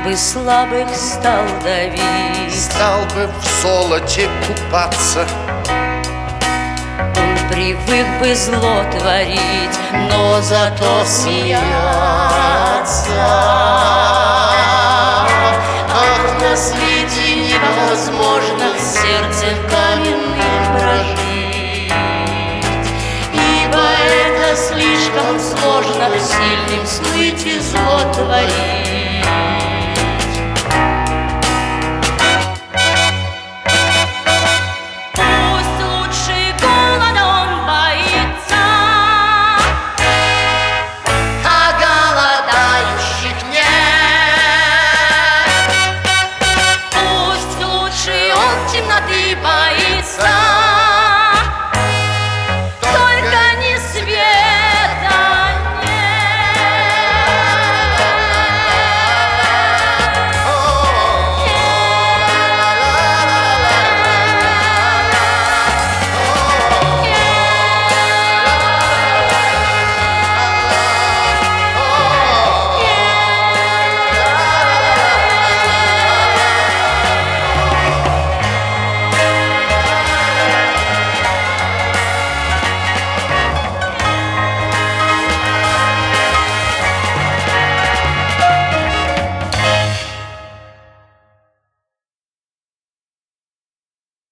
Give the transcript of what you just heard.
бы слабых стал давить, стал бы в золоте купаться. Он привык бы зло творить, но зато смеяться. Ах, на свете невозможно сердцем каменным прожить, ибо это слишком сложно сильным смыть и зло творить.